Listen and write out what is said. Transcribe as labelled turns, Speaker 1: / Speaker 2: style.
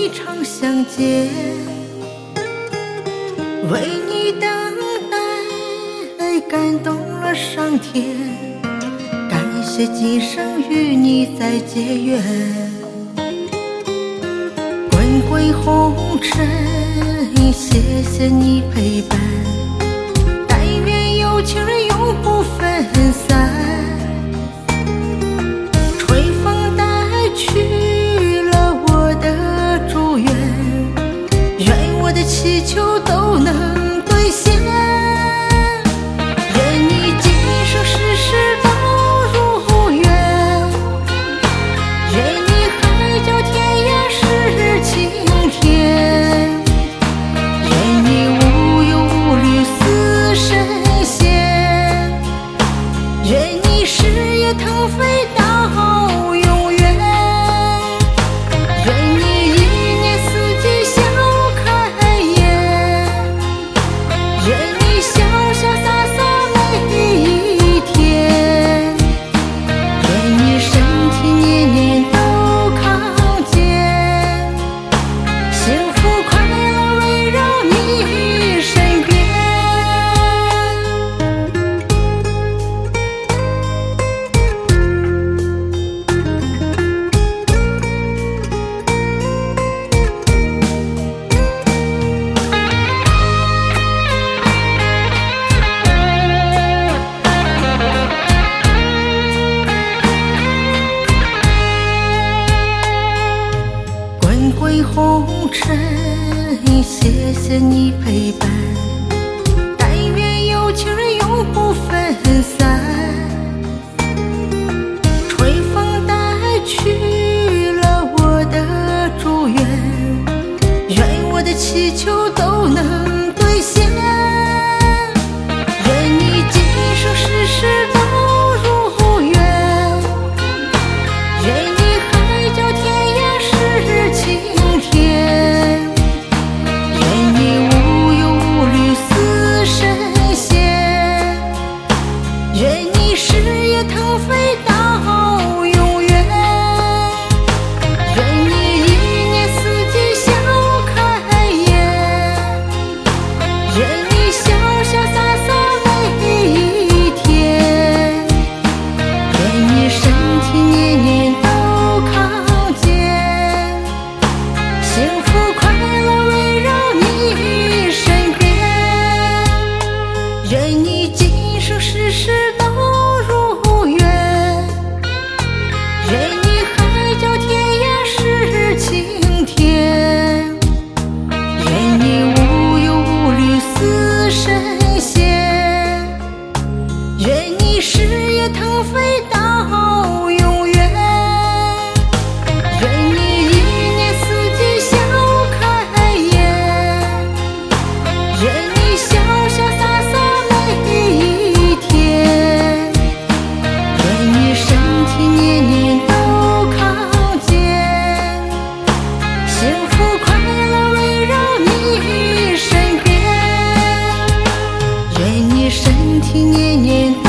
Speaker 1: 你常相见，为你等待感动了上天，感谢今生与你再结缘。滚滚红尘，谢谢你陪伴，但愿有情人永不分散。吹风带去了我的祝愿，愿我的祈求都能兑现。愿你今生世世都如愿，愿你海角天涯是晴天，愿你无忧无虑似神仙，愿你事业腾飞到永远，愿你一年四季笑开颜，愿你潇潇洒洒每一天，愿你身体年年都康健，幸福快乐围绕你身边。滚滚红尘，谢谢你陪伴，但愿有情人永不分散。吹风带去了我的祝愿，愿我的祈求都能兑现。愿你今生世世都如愿，愿你海角天涯是晴天，愿你无忧无虑似神仙，愿你事业腾飞到永远，愿你一年四季笑开颜，愿你潇潇洒洒每一天，愿你身体年年都康健，幸福快乐围绕你身边。愿你今生世世都如愿，愿你海角天涯是晴天，愿你无忧无虑似神仙，愿你事业腾飞到永远，愿你一年四季笑开颜，愿你潇潇洒洒每一天，愿你身体年年都康健，幸福快乐围绕你身边，愿你身体年年